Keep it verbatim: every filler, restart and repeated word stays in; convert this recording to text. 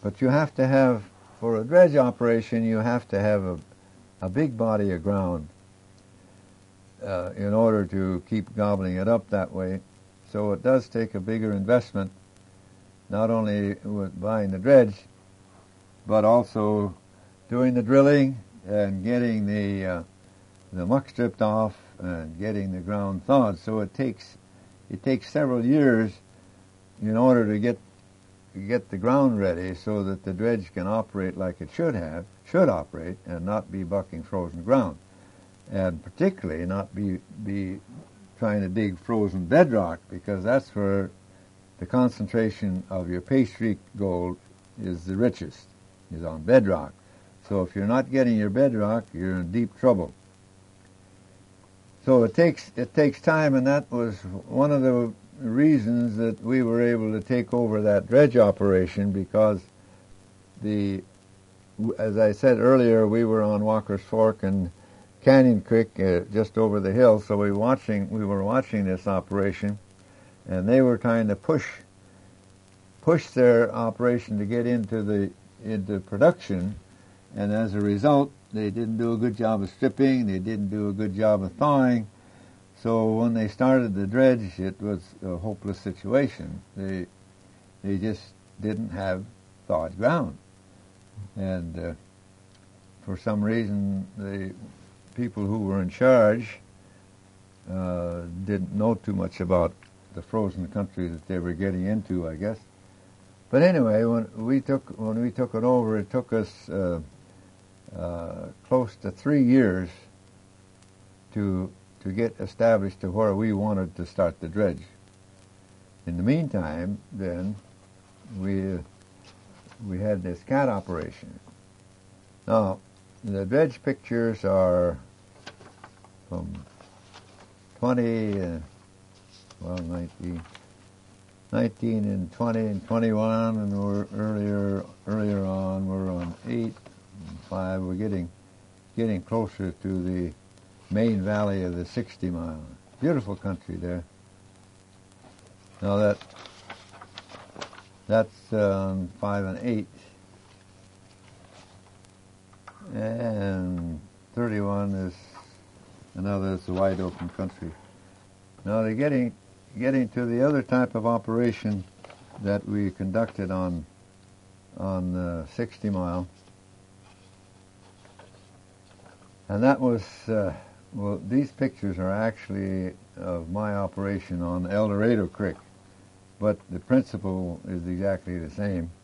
But you have to have, for a dredge operation, you have to have a, a big body of ground uh, in order to keep gobbling it up that way. So it does take a bigger investment, not only with buying the dredge, but also doing the drilling and getting the uh, the muck stripped off and getting the ground thawed. So it takes it takes several years in order to get get the ground ready so that the dredge can operate like it should have should operate and not be bucking frozen ground, and particularly not be be trying to dig frozen bedrock, because that's where the concentration of your pastry gold is the richest, is on bedrock. So if you're not getting your bedrock, you're in deep trouble. So it takes it takes time, and that was one of the reasons that we were able to take over that dredge operation, because the, as I said earlier, we were on Walker's Fork and Canyon Creek uh, just over the hill, so we watching we were watching this operation, and they were trying to push push their operation to get into the into production, and as a result, they didn't do a good job of stripping, they didn't do a good job of thawing. So when they started the dredge, it was a hopeless situation. They they just didn't have thawed ground, and uh, for some reason, the people who were in charge uh, didn't know too much about the frozen country that they were getting into, I guess. But anyway, when we took when we took it over, it took us uh, uh, close to three years to to get established to where we wanted to start the dredge. In the meantime, then we uh, we had this cat operation. Now, the dredge pictures are from twenty, uh, well, nineteen, nineteen and twenty and twenty-one, and we're earlier earlier on we're on eight and five. We're getting getting closer to the main valley of the sixty mile. Beautiful country there. Now that that's um, five and eight. And thirty-one is another, it's a wide open country. Now they're getting getting to the other type of operation that we conducted on on uh, sixty mile, and that was uh, well, these pictures are actually of my operation on El Dorado Creek, but the principle is exactly the same.